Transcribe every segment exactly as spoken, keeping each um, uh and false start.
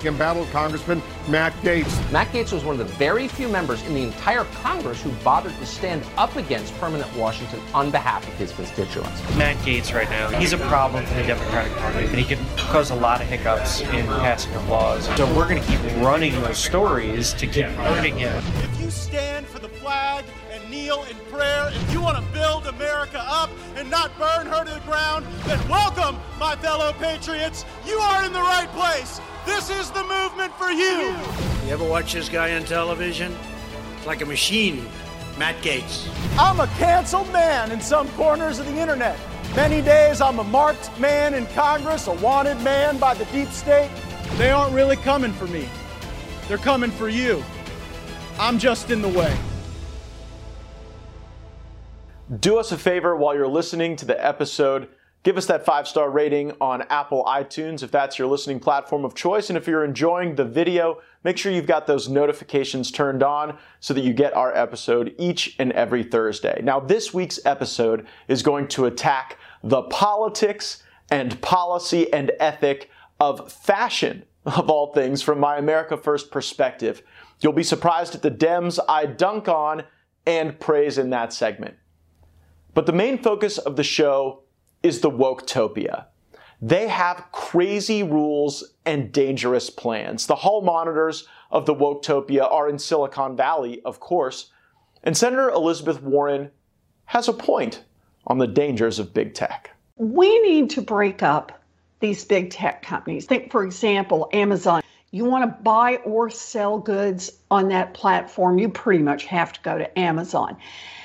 embattled Congressman Matt Gaetz. Matt Gaetz was one of the very few members in the entire Congress who bothered to stand up against permanent Washington on behalf of his constituents. Matt Gaetz right now, he's a problem for the Democratic Party, and he can cause a lot of hiccups in passing of laws. So we're going to keep running those stories to keep hurting him. If you stand for the flag and kneel in prayer, if you want to build America up and not burn her to the ground, then welcome, my fellow patriots. You are in the right place. This is the movement for you. You ever watch this guy on television? It's like a machine. Matt Gaetz. I'm a canceled man in some corners of the internet. Many days I'm a marked man in Congress, a wanted man by the deep state. They aren't really coming for me. They're coming for you. I'm just in the way. Do us a favor while you're listening to the episode. Give us that five-star rating on Apple iTunes if that's your listening platform of choice. And if you're enjoying the video, make sure you've got those notifications turned on so that you get our episode each and every Thursday. Now, this week's episode is going to attack the politics and policy and ethic of fashion, of all things, from my America First perspective. You'll be surprised at the Dems I dunk on and praise in that segment. But the main focus of the show is the Woketopia. They have crazy rules and dangerous plans. The hall monitors of the Woketopia are in Silicon Valley, of course, and Senator Elizabeth Warren has a point on the dangers of big tech. We need to break up these big tech companies. Think, for example, Amazon. You want to buy or sell goods on that platform, you pretty much have to go to Amazon.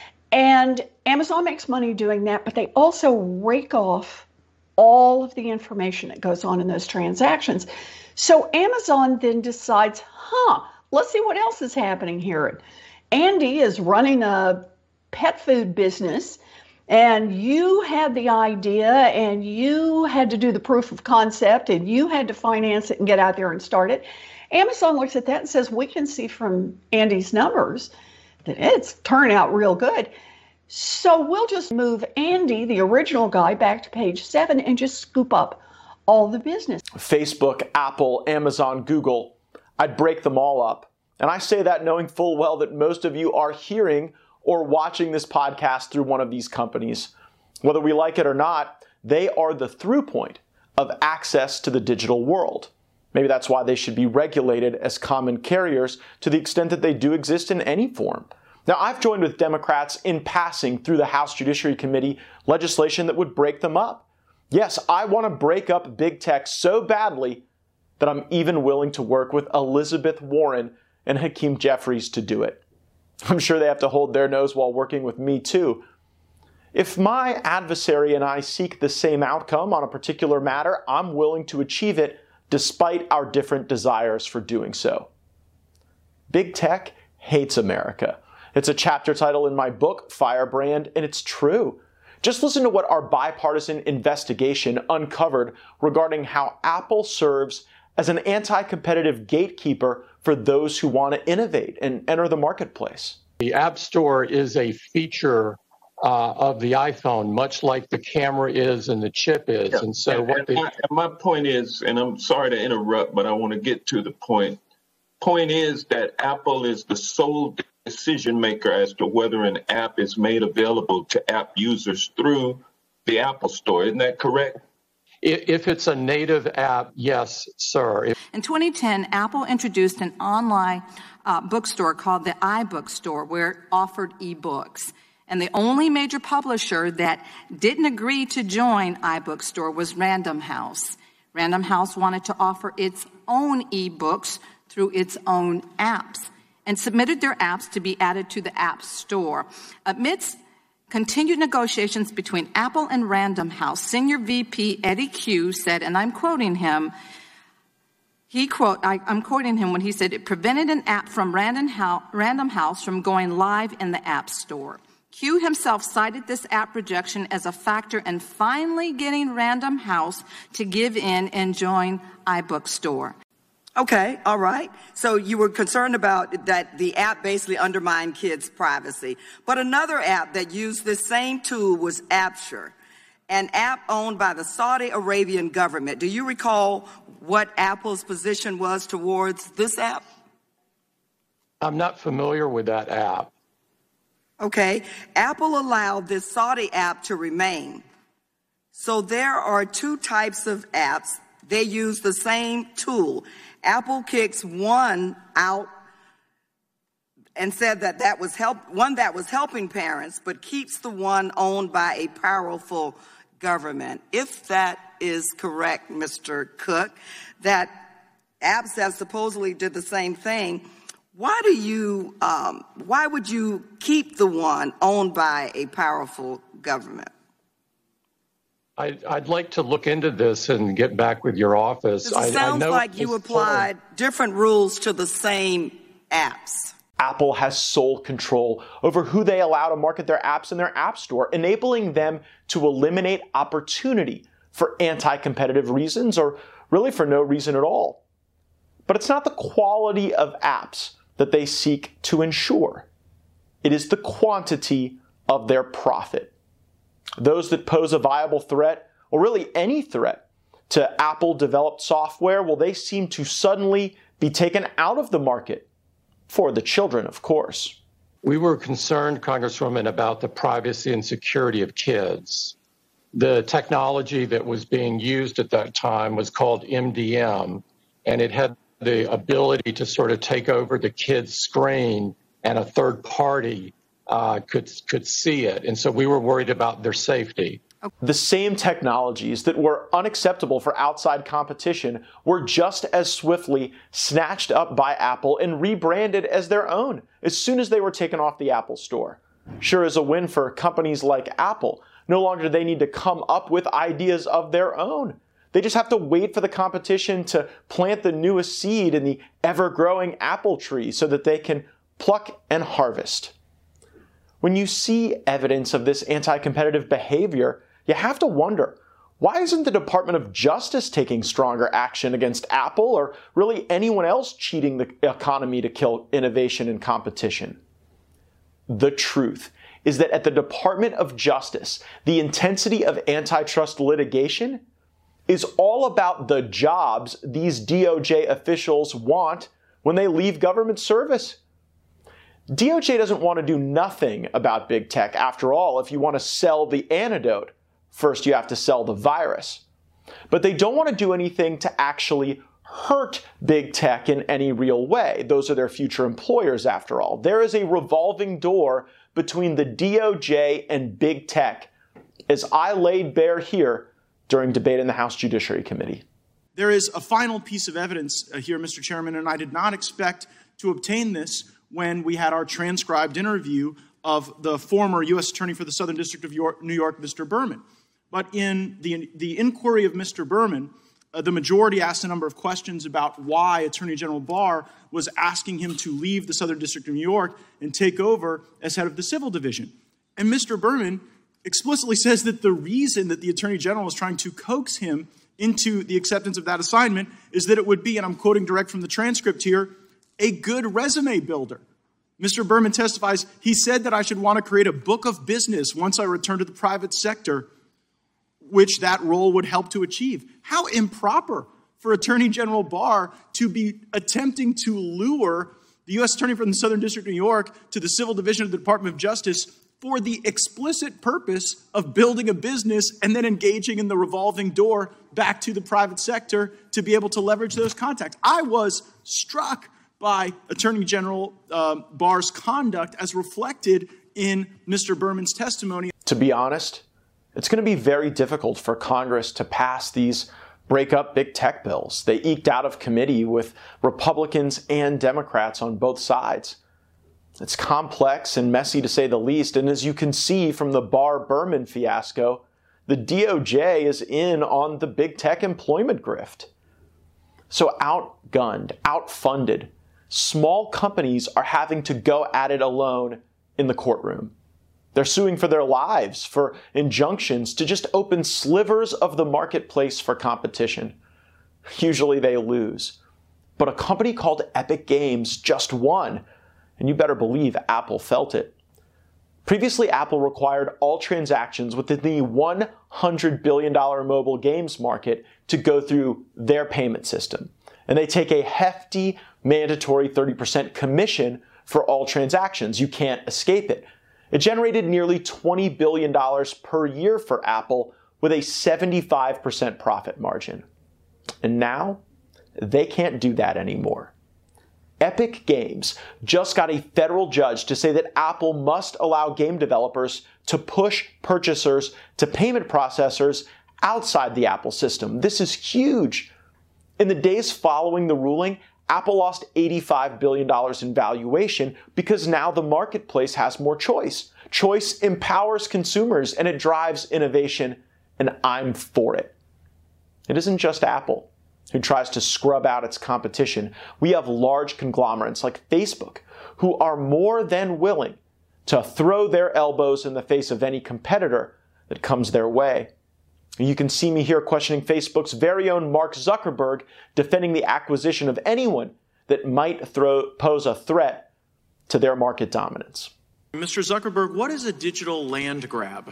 And Amazon makes money doing that, but they also rake off all of the information that goes on in those transactions. So Amazon then decides, huh, let's see what else is happening here. Andy is running a pet food business, and you had the idea, and you had to do the proof of concept, and you had to finance it and get out there and start it. Amazon looks at that and says, we can see from Andy's numbers that it's turning out real good. So we'll just move Andy, the original guy, back to page seven and just scoop up all the business. Facebook, Apple, Amazon, Google, I'd break them all up. And I say that knowing full well that most of you are hearing or watching this podcast through one of these companies. Whether we like it or not, they are the through point of access to the digital world. Maybe that's why they should be regulated as common carriers to the extent that they do exist in any form. Now, I've joined with Democrats in passing through the House Judiciary Committee legislation that would break them up. Yes, I want to break up big tech so badly that I'm even willing to work with Elizabeth Warren and Hakeem Jeffries to do it. I'm sure they have to hold their nose while working with me too. If my adversary and I seek the same outcome on a particular matter, I'm willing to achieve it despite our different desires for doing so. Big tech hates America. It's a chapter title in my book, Firebrand, and it's true. Just listen to what our bipartisan investigation uncovered regarding how Apple serves as an anti-competitive gatekeeper for those who want to innovate and enter the marketplace. The App Store is a feature uh, of the iPhone, much like the camera is and the chip is. Yeah. And so and, what and they... my, my point is, and I'm sorry to interrupt, but I want to get to the point. Point is that Apple is the sole decision maker as to whether an app is made available to app users through the Apple Store. Isn't that correct? If it's a native app, yes, sir. If- In twenty ten, Apple introduced an online uh, bookstore called the iBookstore, where it offered ebooks. And the only major publisher that didn't agree to join iBookstore was Random House. Random House wanted to offer its own ebooks through its own apps and submitted their apps to be added to the App Store. Amidst continued negotiations between Apple and Random House, Senior V P Eddie Q said, and I'm quoting him, he quote, I, I'm quoting him when he said, it prevented an app from Random House, Random House from going live in the App Store. Q himself cited this app rejection as a factor in finally getting Random House to give in and join iBookstore. Okay, all right. So you were concerned about that the app basically undermined kids' privacy. But another app that used this same tool was Appsure. an app owned by the Saudi Arabian government. Do you recall what Apple's position was towards this app? I'm not familiar with that app. Okay. Apple allowed this Saudi app to remain. So there are two types of apps. They use the same tool. Apple kicks one out and said that that was help, one that was helping parents, but keeps the one owned by a powerful government. If that is correct, Mister Cook, that apps that supposedly did the same thing, why do you, um, why would you keep the one owned by a powerful government? I, I'd like to look into this and get back with your office. It I, sounds I know like you applied different rules to the same apps. Apple has sole control over who they allow to market their apps in their app store, enabling them to eliminate opportunity for anti-competitive reasons or really for no reason at all. But it's not the quality of apps that they seek to ensure. It is the quantity of their profit. Those that pose a viable threat, or really any threat, to Apple-developed software, well, they seem to suddenly be taken out of the market. For the children, of course. We were concerned, Congresswoman, about the privacy and security of kids. The technology that was being used at that time was called M D M, and it had the ability to sort of take over the kid's screen, and a third party uh, could could see it. And so we were worried about their safety. The same technologies that were unacceptable for outside competition were just as swiftly snatched up by Apple and rebranded as their own as soon as they were taken off the Apple Store. Sure is a win for companies like Apple. No longer do they need to come up with ideas of their own. They just have to wait for the competition to plant the newest seed in the ever-growing apple tree so that they can pluck and harvest. When you see evidence of this anti-competitive behavior, you have to wonder, why isn't the Department of Justice taking stronger action against Apple or really anyone else cheating the economy to kill innovation and competition? The truth is that at the Department of Justice, the intensity of antitrust litigation is all about the jobs these D O J officials want when they leave government service. D O J doesn't want to do nothing about big tech. After all, if you want to sell the antidote, first you have to sell the virus. But they don't want to do anything to actually hurt big tech in any real way. Those are their future employers, after all. There is a revolving door between the D O J and big tech, as I laid bare here during debate in the House Judiciary Committee. There is a final piece of evidence uh, here, Mister Chairman, and I did not expect to obtain this when we had our transcribed interview of the former U S Attorney for the Southern District of York, New York, Mister Berman. But in the, the inquiry of Mister Berman, uh, the majority asked a number of questions about why Attorney General Barr was asking him to leave the Southern District of New York and take over as head of the Civil Division. And Mister Berman explicitly says that the reason that the Attorney General is trying to coax him into the acceptance of that assignment is that it would be, and I'm quoting direct from the transcript here, a good resume builder. Mister Berman testifies, he said that I should want to create a book of business once I return to the private sector, which that role would help to achieve. How improper for Attorney General Barr to be attempting to lure the U S Attorney from the Southern District of New York to the Civil Division of the Department of Justice for the explicit purpose of building a business and then engaging in the revolving door back to the private sector to be able to leverage those contacts. I was struck by Attorney General um, Barr's conduct as reflected in Mister Berman's testimony. To be honest, it's going to be very difficult for Congress to pass these break-up big tech bills. They eked out of committee with Republicans and Democrats on both sides. It's complex and messy to say the least, and as you can see from the Barr-Berman fiasco, the D O J is in on the big tech employment grift. So outgunned, outfunded, small companies are having to go at it alone in the courtroom. They're suing for their lives, for injunctions to just open slivers of the marketplace for competition. Usually they lose. But a company called Epic Games just won, and you better believe Apple felt it. Previously, Apple required all transactions within the one hundred billion dollars mobile games market to go through their payment system. And they take a hefty mandatory thirty percent commission for all transactions. You can't escape it. It generated nearly twenty billion dollars per year for Apple with a seventy-five percent profit margin. And now, they can't do that anymore. Epic Games just got a federal judge to say that Apple must allow game developers to push purchasers to payment processors outside the Apple system. This is huge. In the days following the ruling, Apple lost eighty-five billion dollars in valuation because now the marketplace has more choice. Choice empowers consumers and it drives innovation, and I'm for it. It isn't just Apple who tries to scrub out its competition. We have large conglomerates like Facebook who are more than willing to throw their elbows in the face of any competitor that comes their way. You can see me here questioning Facebook's very own Mark Zuckerberg, defending the acquisition of anyone that might throw, pose a threat to their market dominance. Mister Zuckerberg, what is a digital land grab?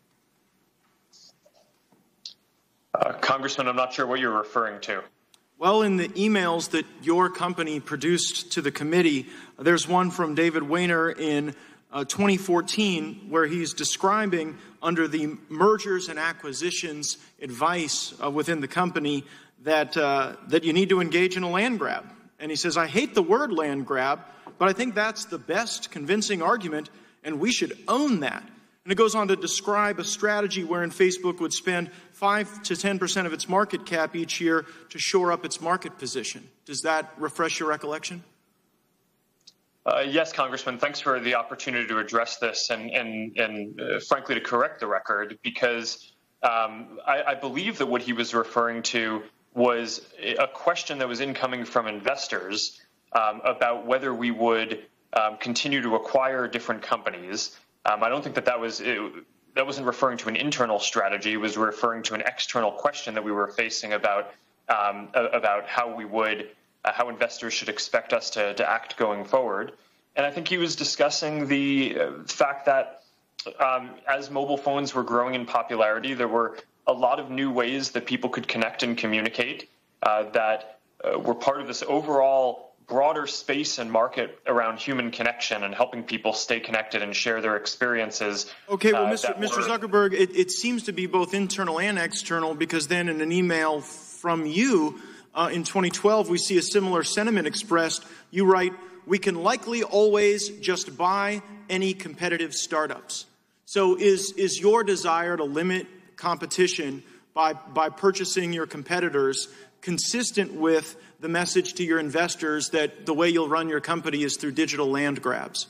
Uh, Congressman, I'm not sure what you're referring to. Well, in the emails that your company produced to the committee, there's one from David Wehner in uh, twenty fourteen where he's describing under the mergers and acquisitions advice uh, within the company that, uh, that you need to engage in a land grab. And he says, I hate the word land grab, but I think that's the best convincing argument, and we should own that. And it goes on to describe a strategy wherein Facebook would spend five to ten percent of its market cap each year to shore up its market position. Does that refresh your recollection? Uh, yes, Congressman. Thanks for the opportunity to address this and, and, and uh, frankly, to correct the record, because um, I, I believe that what he was referring to was a question that was incoming from investors um, about whether we would um, continue to acquire different companies. Um, I don't think that that was it, that wasn't referring to an internal strategy. It was referring to an external question that we were facing about um, about how we would uh, how investors should expect us to, to act going forward. And I think he was discussing the uh, fact that um, as mobile phones were growing in popularity, there were a lot of new ways that people could connect and communicate uh, that uh, were part of this overall broader space and market around human connection and helping people stay connected and share their experiences. Okay, well, uh, Mister Mister Zuckerberg, it, it seems to be both internal and external, because then in an email from you uh, in twenty twelve, we see a similar sentiment expressed. You write, we can likely always just buy any competitive startups. So is, is your desire to limit competition by, by purchasing your competitors consistent with the message to your investors that the way you'll run your company is through digital land grabs?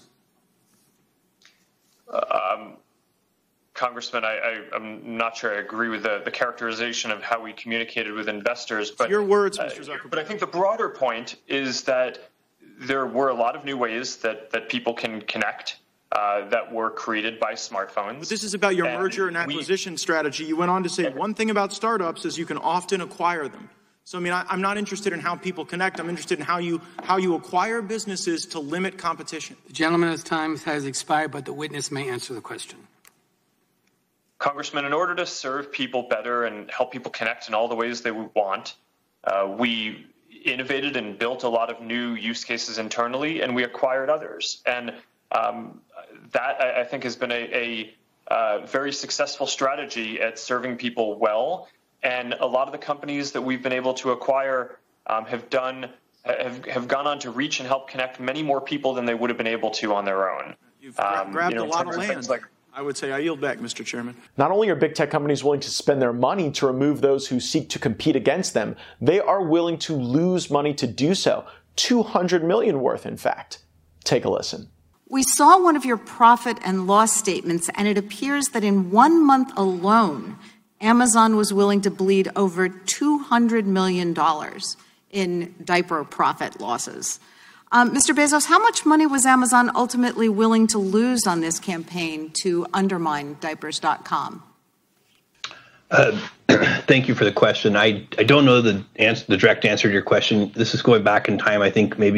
Um, Congressman, I, I, I'm not sure I agree with the, the characterization of how we communicated with investors. But your words, Mister Zuckerberg. Uh, but I think the broader point is that there were a lot of new ways that, that people can connect uh, that were created by smartphones. But this is about your and merger and acquisition we, strategy. You went on to say one thing about startups is you can often acquire them. So, I mean, I, I'm not interested in how people connect. I'm interested in how you how you acquire businesses to limit competition. The gentleman's time has expired, but the witness may answer the question. Congressman, in order to serve people better and help people connect in all the ways they want, uh, we innovated and built a lot of new use cases internally, and we acquired others. And um, that, I, I think, has been a, a uh, very successful strategy at serving people well. And a lot of the companies that we've been able to acquire um, have done have, have gone on to reach and help connect many more people than they would have been able to on their own. You've um, grabbed you know, a lot of land. Like, I would say I yield back, Mister Chairman. Not only are big tech companies willing to spend their money to remove those who seek to compete against them, they are willing to lose money to do so. two hundred million dollars worth, in fact. Take a listen. We saw one of your profit and loss statements, and it appears that in one month alone, Amazon was willing to bleed over two hundred million dollars in diaper profit losses. Um, Mister Bezos, how much money was Amazon ultimately willing to lose on this campaign to undermine diapers dot com? Uh, thank you for the question. I, I don't know the answer, the direct answer to your question. This is going back in time, I think maybe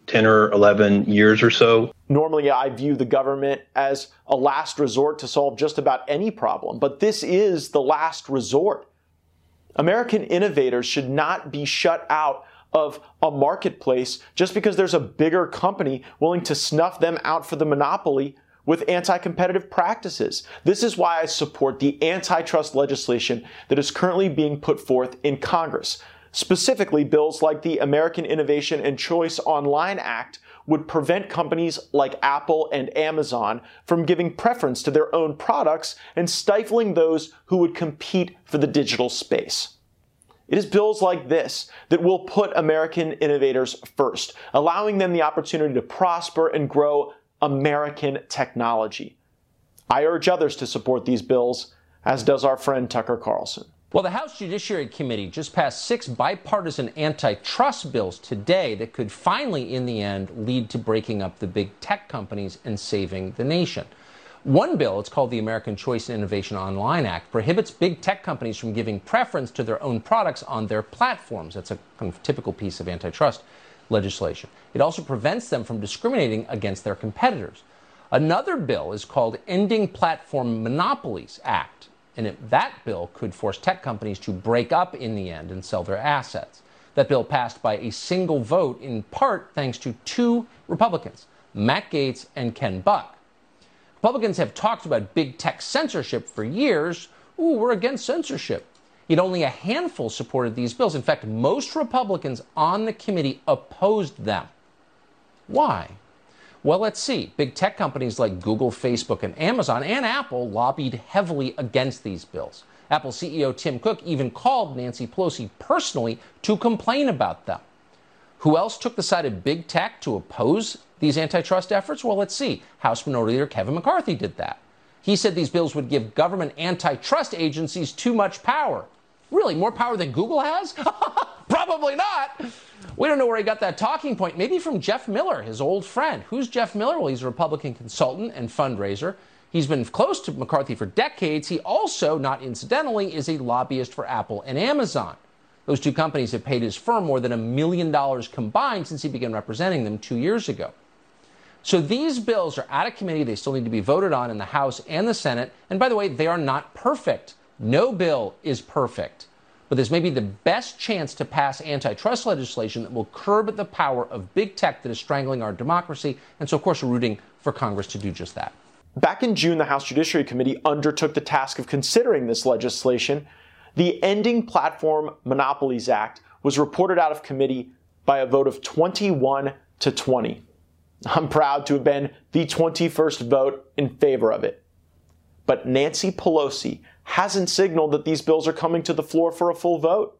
ten or eleven years or so. Normally, I view the government as a last resort to solve just about any problem, but this is the last resort. American innovators should not be shut out of a marketplace just because there's a bigger company willing to snuff them out for the monopoly with anti-competitive practices. This is why I support the antitrust legislation that is currently being put forth in Congress. Specifically, bills like the American Innovation and Choice Online Act would prevent companies like Apple and Amazon from giving preference to their own products and stifling those who would compete for the digital space. It is bills like this that will put American innovators first, allowing them the opportunity to prosper and grow American technology. I urge others to support these bills, as does our friend Tucker Carlson. Well, the House Judiciary Committee just passed six bipartisan antitrust bills today that could finally, in the end, lead to breaking up the big tech companies and saving the nation. One bill, it's called the American Choice and Innovation Online Act, prohibits big tech companies from giving preference to their own products on their platforms. That's a kind of typical piece of antitrust legislation. It also prevents them from discriminating against their competitors. Another bill is called Ending Platform Monopolies Act. And it, that bill could force tech companies to break up in the end and sell their assets. That bill passed by a single vote, in part thanks to two Republicans, Matt Gaetz and Ken Buck. Republicans have talked about big tech censorship for years. Ooh, we're against censorship. Yet only a handful supported these bills. In fact, most Republicans on the committee opposed them. Why? Well, let's see. Big tech companies like Google, Facebook, and Amazon and Apple lobbied heavily against these bills. Apple C E O Tim Cook even called Nancy Pelosi personally to complain about them. Who else took the side of big tech to oppose these antitrust efforts? Well, let's see. House Minority Leader Kevin McCarthy did that. He said these bills would give government antitrust agencies too much power. Really, more power than Google has? Probably not. We don't know where he got that talking point. Maybe from Jeff Miller, his old friend. Who's Jeff Miller? Well, he's a Republican consultant and fundraiser. He's been close to McCarthy for decades. He also, not incidentally, is a lobbyist for Apple and Amazon. Those two companies have paid his firm more than a million dollars combined since he began representing them two years ago. So these bills are out of committee. They still need to be voted on in the House and the Senate. And by the way, they are not perfect. No bill is perfect. But there's maybe the best chance to pass antitrust legislation that will curb the power of big tech that is strangling our democracy. And so, of course, we're rooting for Congress to do just that. Back in June, the House Judiciary Committee undertook the task of considering this legislation. The Ending Platform Monopolies Act was reported out of committee by a vote of twenty-one to twenty. I'm proud to have been the twenty-first vote in favor of it. But Nancy Pelosi hasn't signaled that these bills are coming to the floor for a full vote.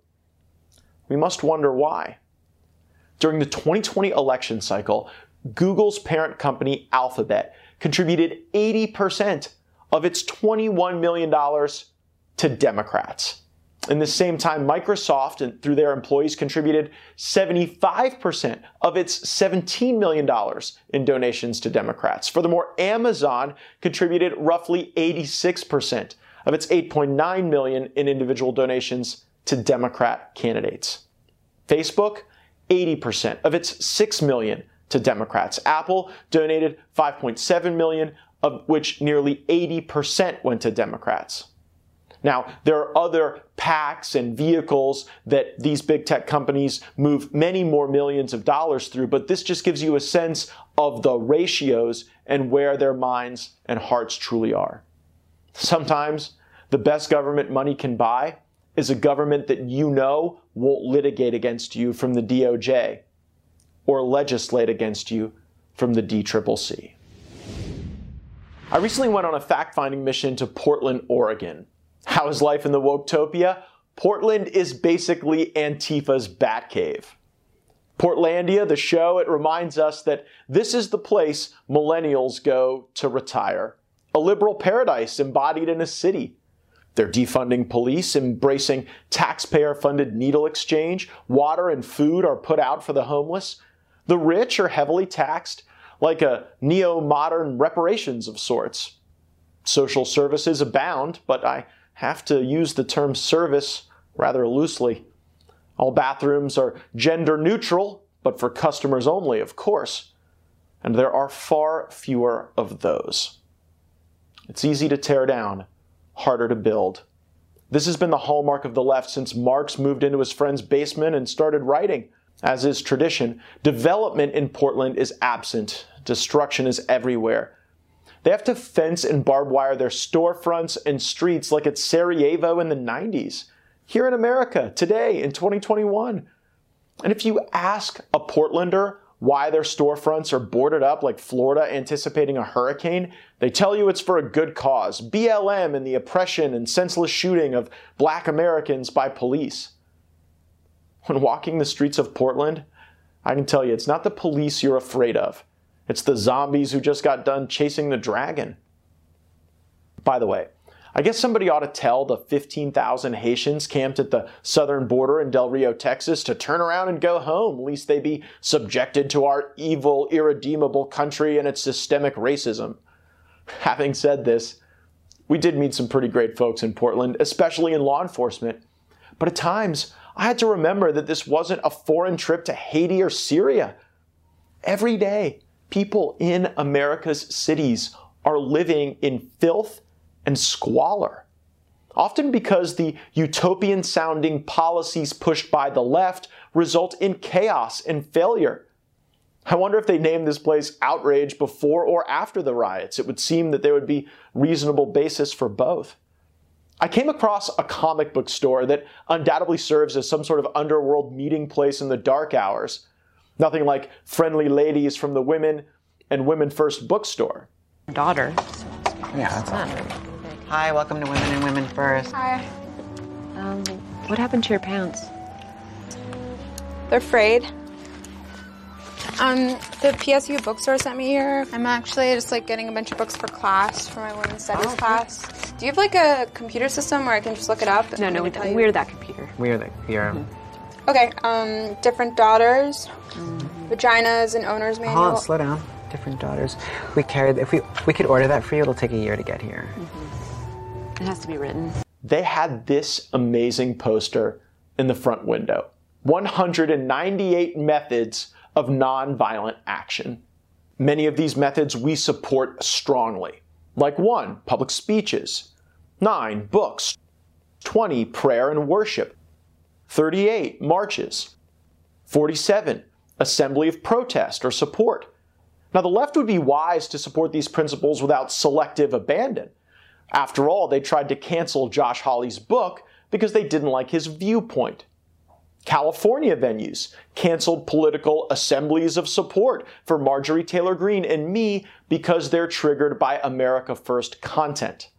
We must wonder why. During the twenty twenty election cycle, Google's parent company Alphabet contributed eighty percent of its twenty-one million dollars to Democrats. In the same time, Microsoft, and through their employees, contributed seventy-five percent of its seventeen million dollars in donations to Democrats. Furthermore, Amazon contributed roughly eighty-six percent of its eight point nine million dollars in individual donations to Democrat candidates. Facebook, eighty percent of its six million dollars to Democrats. Apple donated five point seven million dollars, of which nearly eighty percent went to Democrats. Now, there are other PACs and vehicles that these big tech companies move many more millions of dollars through, but this just gives you a sense of the ratios and where their minds and hearts truly are. Sometimes the best government money can buy is a government that you know won't litigate against you from the D O J or legislate against you from the D C C C. I recently went on a fact-finding mission to Portland, Oregon. How is life in the Woketopia? Portland is basically Antifa's Batcave. Portlandia, the show, it reminds us that this is the place millennials go to retire. A liberal paradise embodied in a city. They're defunding police, embracing taxpayer-funded needle exchange. Water and food are put out for the homeless. The rich are heavily taxed, like a neo-modern reparations of sorts. Social services abound, but I have to use the term service rather loosely. All bathrooms are gender neutral, but for customers only, of course. And there are far fewer of those. It's easy to tear down, harder to build. This has been the hallmark of the left since Marx moved into his friend's basement and started writing. As is tradition, development in Portland is absent. Destruction is everywhere. They have to fence and barbed wire their storefronts and streets like it's Sarajevo in the nineties. Here in America, today, in twenty twenty-one. And if you ask a Portlander why their storefronts are boarded up like Florida anticipating a hurricane, they tell you it's for a good cause. B L M and the oppression and senseless shooting of black Americans by police. When walking the streets of Portland, I can tell you it's not the police you're afraid of. It's the zombies who just got done chasing the dragon. By the way, I guess somebody ought to tell the fifteen thousand Haitians camped at the southern border in Del Rio, Texas to turn around and go home, lest they be subjected to our evil, irredeemable country and its systemic racism. Having said this, we did meet some pretty great folks in Portland, especially in law enforcement. But at times, I had to remember that this wasn't a foreign trip to Haiti or Syria. Every day, people in America's cities are living in filth and squalor, often because the utopian-sounding policies pushed by the left result in chaos and failure. I wonder if they named this place Outrage before or after the riots. It would seem that there would be reasonable basis for both. I came across a comic book store that undoubtedly serves as some sort of underworld meeting place in the dark hours. Nothing like Friendly Ladies from the Women and Women First bookstore. Daughter. Yeah, that's awesome. Hi, welcome to Women and Women First. Hi. Um, what happened to your pants? They're frayed. Um, the P S U bookstore sent me here. I'm actually just like getting a bunch of books for class, for my women's studies oh, class. Do you have like a computer system where I can just look it up? No, no, we, we're that computer. We're the computer. Mm-hmm. Okay, um, different daughters, mm-hmm. vaginas and owner's manual. Hold on, slow down. Different daughters. We carried, if we, we could order that for you, it'll take a year to get here. Mm-hmm. It has to be written. They had this amazing poster in the front window. one hundred ninety-eight methods of nonviolent action. Many of these methods we support strongly. Like one, public speeches. Nine, books. twenty, prayer and worship. thirty-eight, marches. forty-seven, assembly of protest or support. Now, the left would be wise to support these principles without selective abandon. After all, they tried to cancel Josh Hawley's book because they didn't like his viewpoint. California venues canceled political assemblies of support for Marjorie Taylor Greene and me because they're triggered by America First content.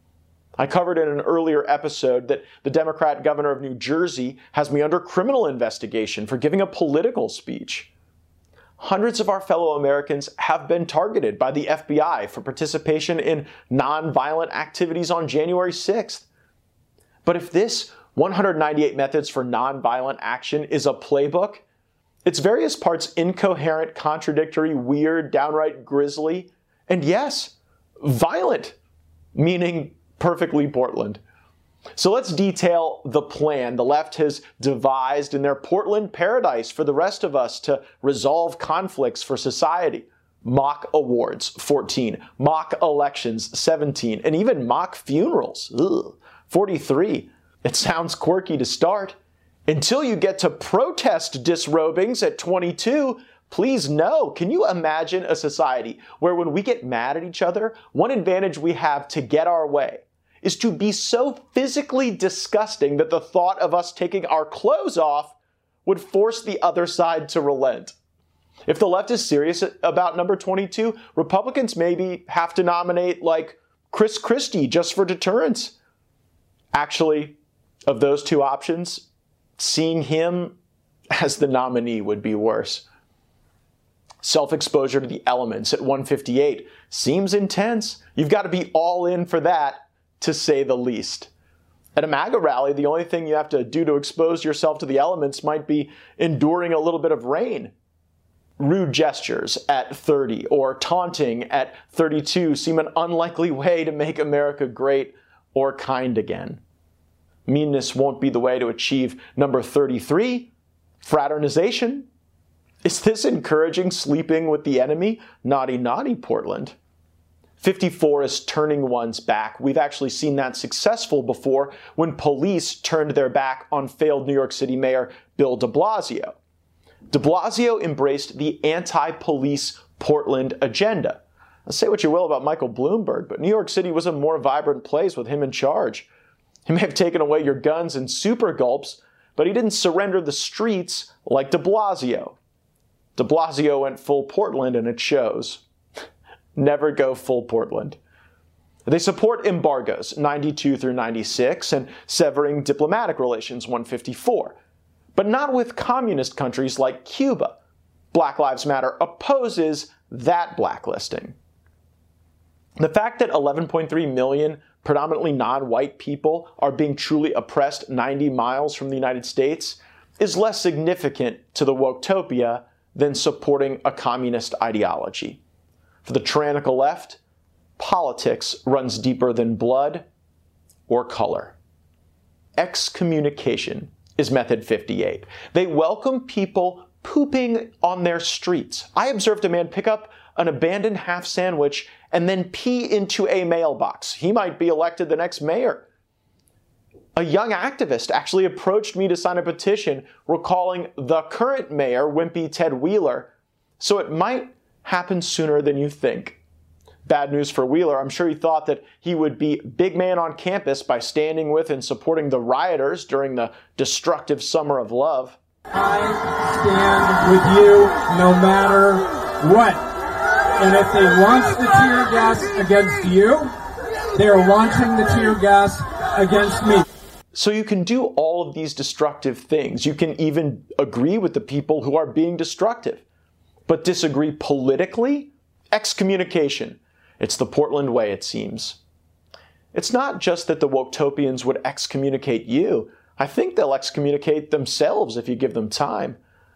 I covered in an earlier episode that the Democrat governor of New Jersey has me under criminal investigation for giving a political speech. Hundreds of our fellow Americans have been targeted by the F B I for participation in nonviolent activities on January sixth. But if this one hundred ninety-eight methods for nonviolent action is a playbook, its various parts incoherent, contradictory, weird, downright grisly, and yes, violent, meaning perfectly Portland. So let's detail the plan the left has devised in their Portland paradise for the rest of us to resolve conflicts for society. Mock awards, fourteen. Mock elections, seventeen. And even mock funerals, ugh, forty-three. It sounds quirky to start. Until you get to protest disrobings at twenty-two, please no. Can you imagine a society where when we get mad at each other, one advantage we have to get our way is to be so physically disgusting that the thought of us taking our clothes off would force the other side to relent? If the left is serious about number twenty-two, Republicans maybe have to nominate like Chris Christie just for deterrence. Actually, of those two options, seeing him as the nominee would be worse. Self-exposure to the elements at one fifty-eight seems intense. You've got to be all in for that, to say the least. At a MAGA rally, the only thing you have to do to expose yourself to the elements might be enduring a little bit of rain. Rude gestures at thirty or taunting at thirty-two seem an unlikely way to make America great or kind again. Meanness won't be the way to achieve number thirty-three, fraternization. Is this encouraging sleeping with the enemy? Naughty, naughty, Portland. fifty-four is turning one's back. We've actually seen that successful before when police turned their back on failed New York City Mayor Bill de Blasio. De Blasio embraced the anti-police Portland agenda. Now, say what you will about Michael Bloomberg, but New York City was a more vibrant place with him in charge. He may have taken away your guns and super gulps, but he didn't surrender the streets like de Blasio. De Blasio went full Portland, and it shows. Never go full Portland. They support embargoes, ninety-two through ninety-six, and severing diplomatic relations, one fifty-four. But not with communist countries like Cuba. Black Lives Matter opposes that blacklisting. The fact that eleven point three million predominantly non-white people are being truly oppressed ninety miles from the United States is less significant to the Woketopia than supporting a communist ideology. For the tyrannical left, politics runs deeper than blood or color. Excommunication is method fifty-eight. They welcome people pooping on their streets. I observed a man pick up an abandoned half sandwich and then pee into a mailbox. He might be elected the next mayor. A young activist actually approached me to sign a petition recalling the current mayor, wimpy Ted Wheeler, so it might happen sooner than you think. Bad news for Wheeler. I'm sure he thought that he would be big man on campus by standing with and supporting the rioters during the destructive summer of love. I stand with you no matter what. And if they launch the tear gas against you, they are launching the tear gas against me. So you can do all of these destructive things. You can even agree with the people who are being destructive. But disagree politically? Excommunication. It's the Portland way, it seems. It's not just that the Woketopians would excommunicate you. I think they'll excommunicate themselves if you give them time.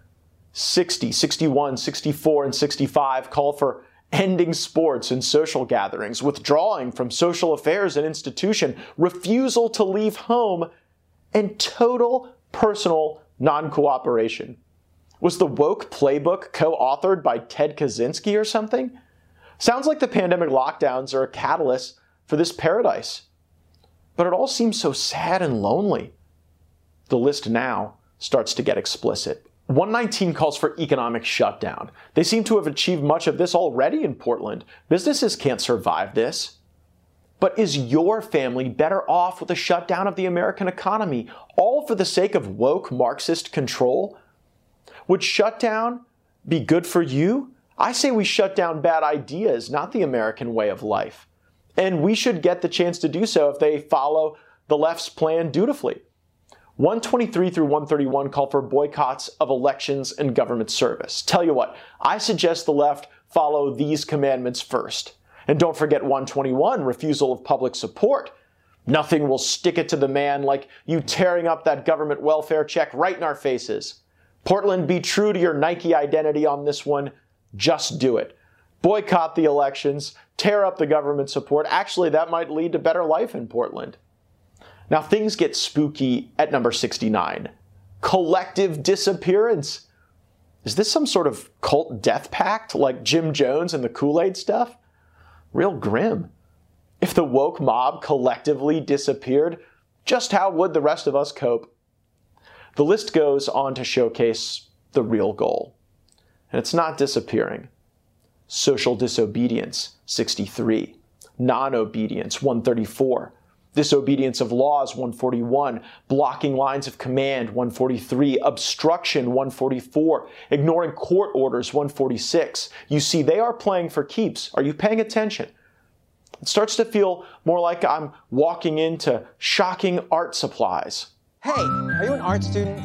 sixty, sixty-one, sixty-four, and sixty-five call for ending sports and social gatherings, withdrawing from social affairs and institution, refusal to leave home, and total personal non-cooperation. Was the woke playbook co-authored by Ted Kaczynski or something? Sounds like the pandemic lockdowns are a catalyst for this paradise. But it all seems so sad and lonely. The list now starts to get explicit. one nineteen calls for economic shutdown. They seem to have achieved much of this already in Portland. Businesses can't survive this. But is your family better off with a shutdown of the American economy, all for the sake of woke Marxist control? Would shutdown be good for you? I say we shut down bad ideas, not the American way of life. And we should get the chance to do so if they follow the left's plan dutifully. one twenty-three through one thirty-one call for boycotts of elections and government service. Tell you what, I suggest the left follow these commandments first. And don't forget one twenty-one, refusal of public support. Nothing will stick it to the man like you tearing up that government welfare check right in our faces. Portland, be true to your Nike identity on this one. Just do it. Boycott the elections, tear up the government support. Actually, that might lead to better life in Portland. Now, things get spooky at number sixty-nine. Collective disappearance. Is this some sort of cult death pact like Jim Jones and the Kool-Aid stuff? Real grim. If the woke mob collectively disappeared, just how would the rest of us cope? The list goes on to showcase the real goal. And it's not disappearing. Social disobedience, sixty-three. Non-obedience, one thirty-four. Disobedience of laws, one forty-one. Blocking lines of command, one forty-three. Obstruction, one forty-four. Ignoring court orders, one forty-six. You see, they are playing for keeps. Are you paying attention? It starts to feel more like I'm walking into shocking art supplies. Hey, are you an art student?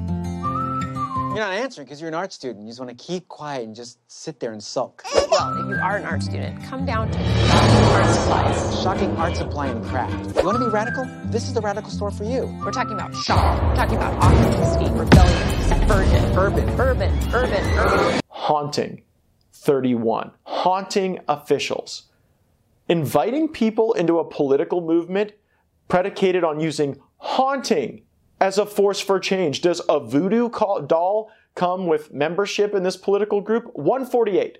You're not answering because you're an art student. You just want to keep quiet and just sit there and sulk. Well, if you are an art student, come down to Shocking Art Supplies. Shocking art supply and craft. You want to be radical? This is the radical store for you. We're talking about shock. We're talking about authenticity, rebellion, subversion, urban, urban, urban, urban. Haunting, thirty-one. Haunting officials. Inviting people into a political movement predicated on using haunting as a force for change. Does a voodoo call, doll come with membership in this political group? one forty-eight.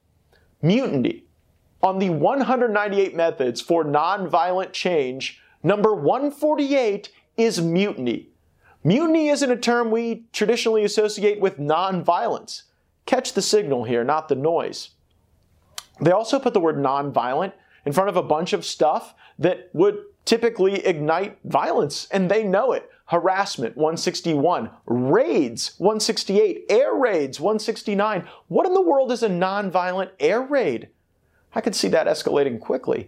Mutiny. On the one hundred ninety-eight methods for nonviolent change, number one forty-eight is mutiny. Mutiny isn't a term we traditionally associate with nonviolence. Catch the signal here, not the noise. They also put the word nonviolent in front of a bunch of stuff that would typically ignite violence, and they know it. Harassment, one sixty-one. Raids, one sixty-eight. Air raids, one sixty-nine. What in the world is a nonviolent air raid? I could see that escalating quickly.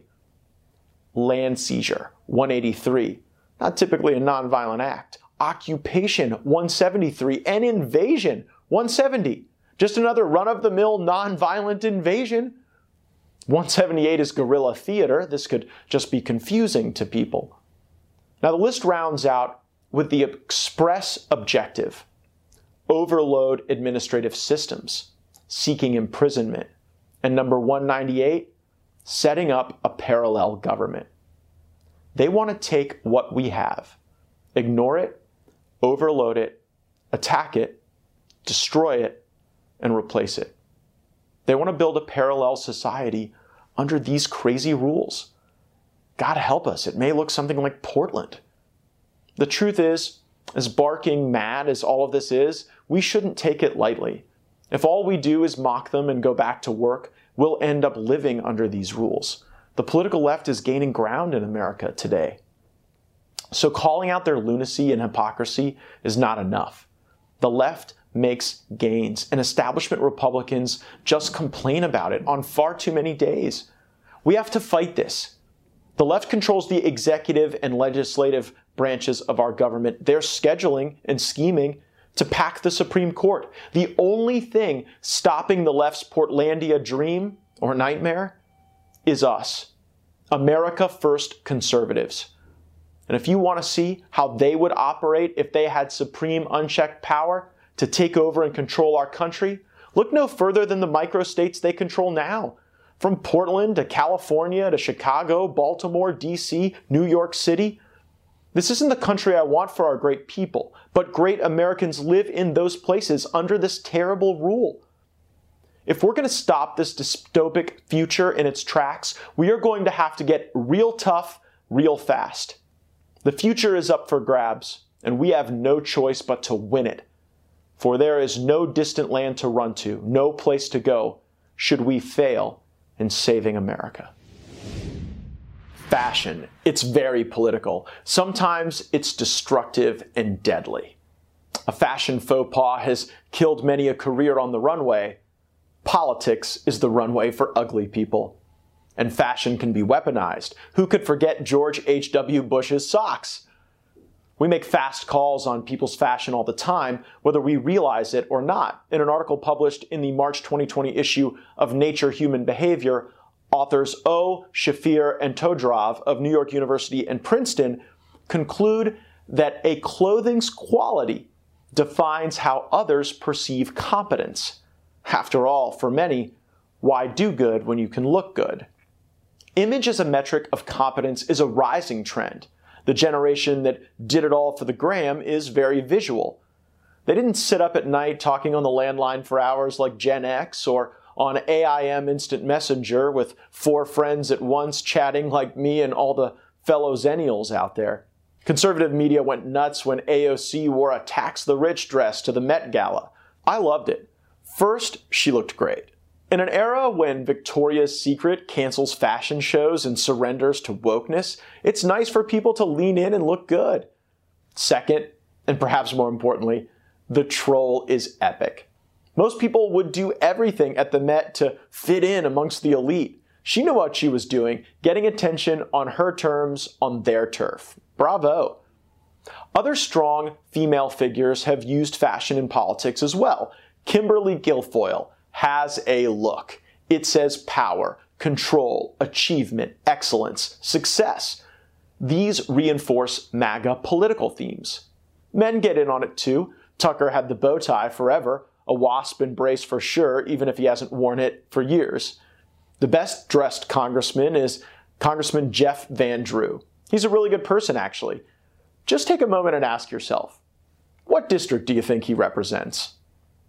Land seizure, one eighty-three. Not typically a nonviolent act. Occupation, one seventy-three. And invasion, one seventy. Just another run-of-the-mill nonviolent invasion. one seventy-eight is guerrilla theater. This could just be confusing to people. Now the list rounds out with the express objective: overload administrative systems, seeking imprisonment, and number one ninety-eight, setting up a parallel government. They want to take what we have, ignore it, overload it, attack it, destroy it, and replace it. They want to build a parallel society under these crazy rules. God help us, it may look something like Portland. The truth is, as barking mad as all of this is, we shouldn't take it lightly. If all we do is mock them and go back to work, we'll end up living under these rules. The political left is gaining ground in America today. So calling out their lunacy and hypocrisy is not enough. The left makes gains, and establishment Republicans just complain about it on far too many days. We have to fight this. The left controls the executive and legislative branches of our government. They're scheduling and scheming to pack the Supreme Court. The only thing stopping the left's Portlandia dream or nightmare is us, America First conservatives. And if you want to see how they would operate if they had supreme unchecked power to take over and control our country, look no further than the microstates they control now. From Portland to California to Chicago, Baltimore, D C, New York City. This isn't the country I want for our great people, but great Americans live in those places under this terrible rule. If we're going to stop this dystopic future in its tracks, we are going to have to get real tough, real fast. The future is up for grabs, and we have no choice but to win it. For there is no distant land to run to, no place to go, should we fail in saving America. Fashion. It's very political. Sometimes it's destructive and deadly. A fashion faux pas has killed many a career on the runway. Politics is the runway for ugly people. And fashion can be weaponized. Who could forget George H W Bush's socks? We make fast calls on people's fashion all the time, whether we realize it or not. In an article published in the March twenty twenty issue of Nature Human Behavior, authors O. Shafir and Todorov of New York University and Princeton conclude that a clothing's quality defines how others perceive competence. After all, for many, why do good when you can look good? Image as a metric of competence is a rising trend. The generation that did it all for the gram is very visual. They didn't sit up at night talking on the landline for hours like Gen X, or on A I M Instant Messenger with four friends at once chatting like me and all the fellow Zennials out there. Conservative media went nuts when A O C wore a tax the rich dress to the Met Gala. I loved it. First, she looked great. In an era when Victoria's Secret cancels fashion shows and surrenders to wokeness, it's nice for people to lean in and look good. Second, and perhaps more importantly, the troll is epic. Most people would do everything at the Met to fit in amongst the elite. She knew what she was doing, getting attention on her terms on their turf. Bravo. Other strong female figures have used fashion in politics as well. Kimberly Guilfoyle has a look. It says power, control, achievement, excellence, success. These reinforce MAGA political themes. Men get in on it too. Tucker had the bow tie forever, a wasp embrace for sure, even if he hasn't worn it for years. The best dressed congressman is Congressman Jeff Van Drew. He's a really good person, actually. Just take a moment and ask yourself, what district do you think he represents?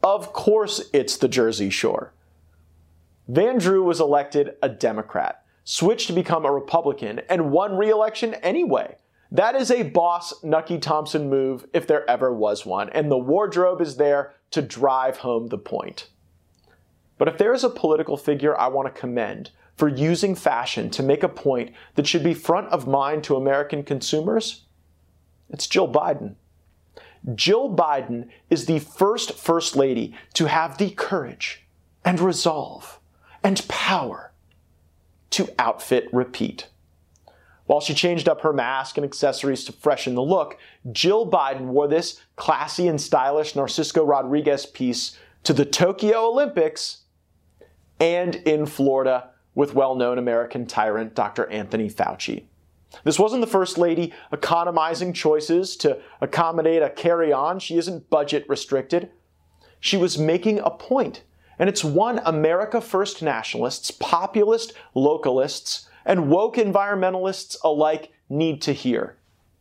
Of course it's the Jersey Shore. Van Drew was elected a Democrat, switched to become a Republican, and won re-election anyway. That is a boss Nucky Thompson move if there ever was one, and the wardrobe is there to drive home the point. But if there is a political figure I want to commend for using fashion to make a point that should be front of mind to American consumers, it's Jill Biden. Jill Biden is the first First Lady to have the courage and resolve and power to outfit repeat. While she changed up her mask and accessories to freshen the look, Jill Biden wore this classy and stylish Narcisco Rodriguez piece to the Tokyo Olympics and in Florida with well-known American tyrant Doctor Anthony Fauci. This wasn't the First Lady economizing choices to accommodate a carry-on. She isn't budget restricted. She was making a point, and it's one America First nationalists, populist localists, and woke environmentalists alike need to hear.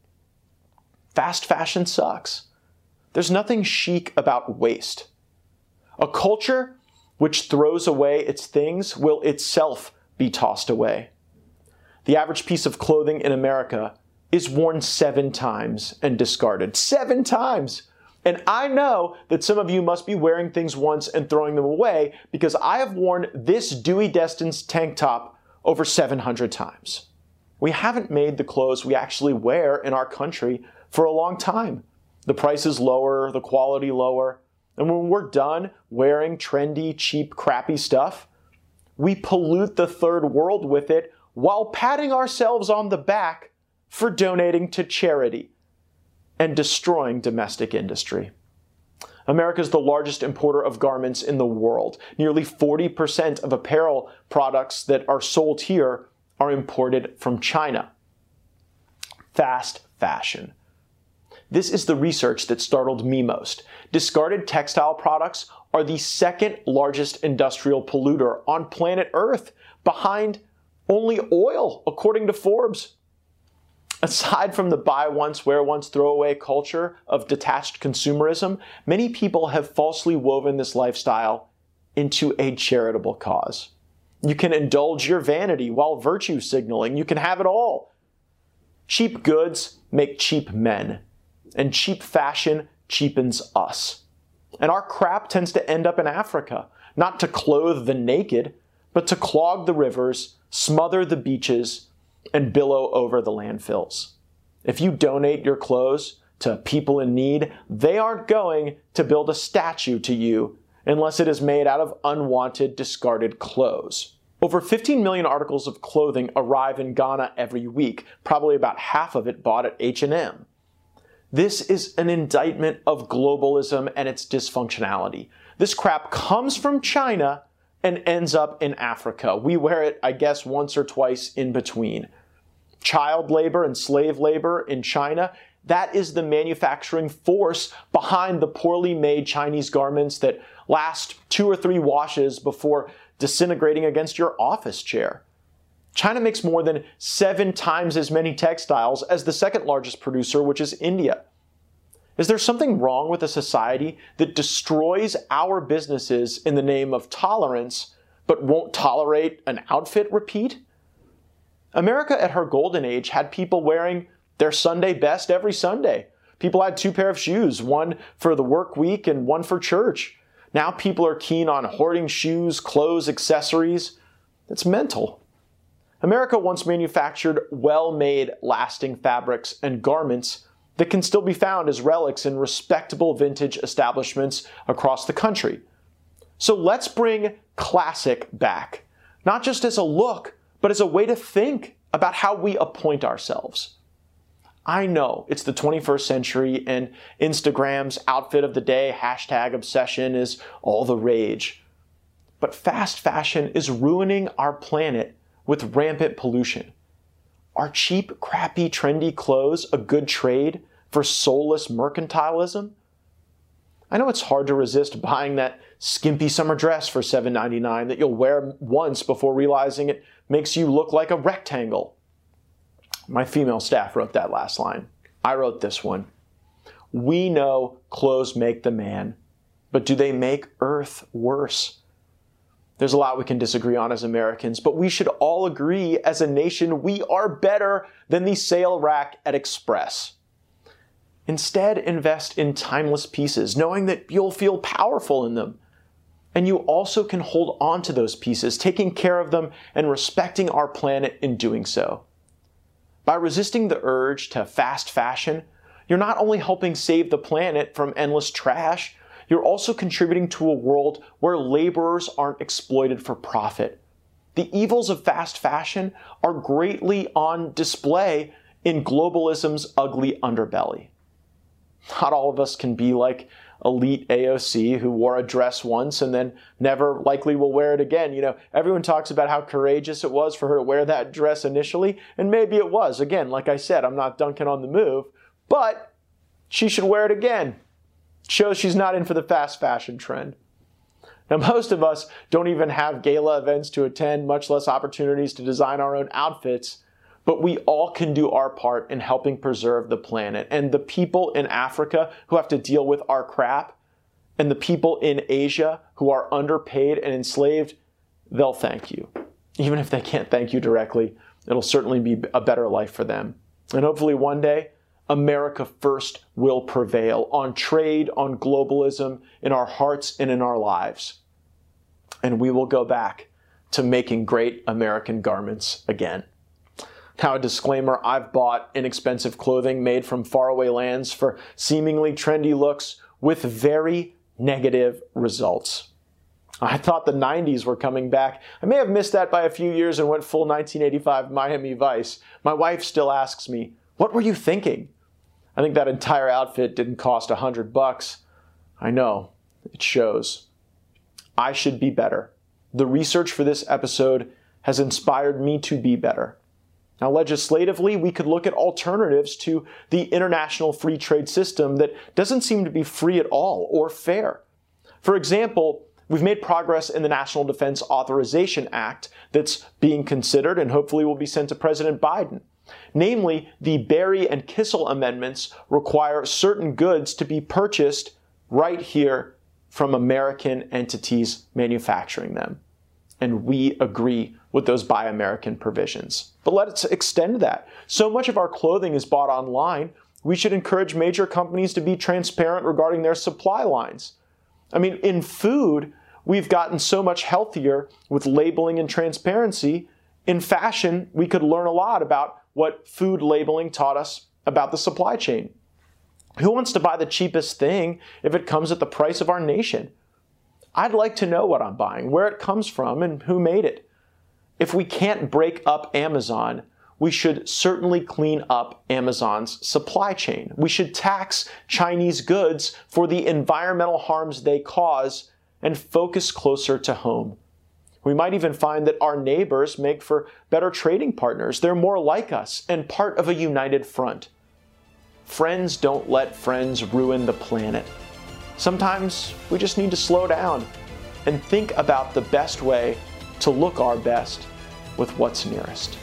Fast fashion sucks. There's nothing chic about waste. A culture which throws away its things will itself be tossed away. The average piece of clothing in America is worn seven times and discarded. Seven times! And I know that some of you must be wearing things once and throwing them away because I have worn this Dewey Destin's tank top over seven hundred times. We haven't made the clothes we actually wear in our country for a long time. The price is lower, the quality lower, and when we're done wearing trendy, cheap, crappy stuff, we pollute the third world with it while patting ourselves on the back for donating to charity and destroying domestic industry. America is the largest importer of garments in the world. Nearly forty percent of apparel products that are sold here are imported from China. Fast fashion. This is the research that startled me most. Discarded textile products are the second largest industrial polluter on planet Earth, behind only oil, according to Forbes. Aside from the buy once, wear once, throw away culture of detached consumerism, many people have falsely woven this lifestyle into a charitable cause. You can indulge your vanity while virtue signaling. You can have it all. Cheap goods make cheap men, and cheap fashion cheapens us. And our crap tends to end up in Africa, not to clothe the naked, but to clog the rivers, smother the beaches, and billow over the landfills. If you donate your clothes to people in need, they aren't going to build a statue to you unless it is made out of unwanted, discarded clothes. Over fifteen million articles of clothing arrive in Ghana every week, probably about half of it bought at H and M. This is an indictment of globalism and its dysfunctionality. This crap comes from China and ends up in Africa. We wear it, I guess, once or twice in between. Child labor and slave labor in China, that is the manufacturing force behind the poorly made Chinese garments that last two or three washes before disintegrating against your office chair. China makes more than seven times as many textiles as the second largest producer, which is India. Is there something wrong with a society that destroys our businesses in the name of tolerance, but won't tolerate an outfit repeat? America at her golden age had people wearing their Sunday best every Sunday. People had two pair of shoes, one for the work week and one for church. Now people are keen on hoarding shoes, clothes, accessories. It's mental. America once manufactured well-made, lasting fabrics and garments that can still be found as relics in respectable vintage establishments across the country. So let's bring classic back, not just as a look, but as a way to think about how we appoint ourselves. I know it's the twenty-first century and Instagram's outfit of the day, hashtag obsession, is all the rage. But fast fashion is ruining our planet with rampant pollution. Are cheap, crappy, trendy clothes a good trade for soulless mercantilism? I know it's hard to resist buying that skimpy summer dress for seven ninety-nine that you'll wear once before realizing it makes you look like a rectangle. My female staff wrote that last line. I wrote this one. We know clothes make the man, but do they make Earth worse? There's a lot we can disagree on as Americans, but we should all agree as a nation we are better than the sale rack at Express. Instead, invest in timeless pieces, knowing that you'll feel powerful in them. And you also can hold on to those pieces, taking care of them and respecting our planet in doing so. By resisting the urge to fast fashion, you're not only helping save the planet from endless trash, you're also contributing to a world where laborers aren't exploited for profit. The evils of fast fashion are greatly on display in globalism's ugly underbelly. Not all of us can be like elite A O C who wore a dress once and then never likely will wear it again. You know, everyone talks about how courageous it was for her to wear that dress initially, and maybe it was. Again, like I said, I'm not dunking on the move, but she should wear it again. Shows she's not in for the fast fashion trend. Now, most of us don't even have gala events to attend, much less opportunities to design our own outfits, but we all can do our part in helping preserve the planet. And the people in Africa who have to deal with our crap, and the people in Asia who are underpaid and enslaved, they'll thank you. Even if they can't thank you directly, it'll certainly be a better life for them. And hopefully one day, America first will prevail on trade, on globalism, in our hearts and in our lives. And we will go back to making great American garments again. Now, a disclaimer, I've bought inexpensive clothing made from faraway lands for seemingly trendy looks with very negative results. I thought the nineties were coming back. I may have missed that by a few years and went full nineteen eighty-five Miami Vice. My wife still asks me, "What were you thinking?" I think that entire outfit didn't cost a hundred bucks. I know, it shows. I should be better. The research for this episode has inspired me to be better. Now, legislatively, we could look at alternatives to the international free trade system that doesn't seem to be free at all or fair. For example, we've made progress in the National Defense Authorization Act that's being considered and hopefully will be sent to President Biden. Namely, the Berry and Kissel amendments require certain goods to be purchased right here from American entities manufacturing them. And we agree with those Buy American provisions. But let's extend that. So much of our clothing is bought online, we should encourage major companies to be transparent regarding their supply lines. I mean, in food, we've gotten so much healthier with labeling and transparency. In fashion, we could learn a lot about what food labeling taught us about the supply chain. Who wants to buy the cheapest thing if it comes at the price of our nation? I'd like to know what I'm buying, where it comes from, and who made it. If we can't break up Amazon, we should certainly clean up Amazon's supply chain. We should tax Chinese goods for the environmental harms they cause and focus closer to home. We might even find that our neighbors make for better trading partners. They're more like us and part of a united front. Friends don't let friends ruin the planet. Sometimes we just need to slow down and think about the best way to look our best with what's nearest.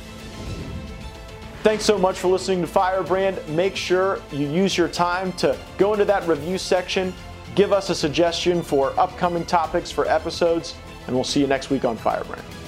Thanks so much for listening to Firebrand. Make sure you use your time to go into that review section, give us a suggestion for upcoming topics for episodes, and we'll see you next week on Firebrand.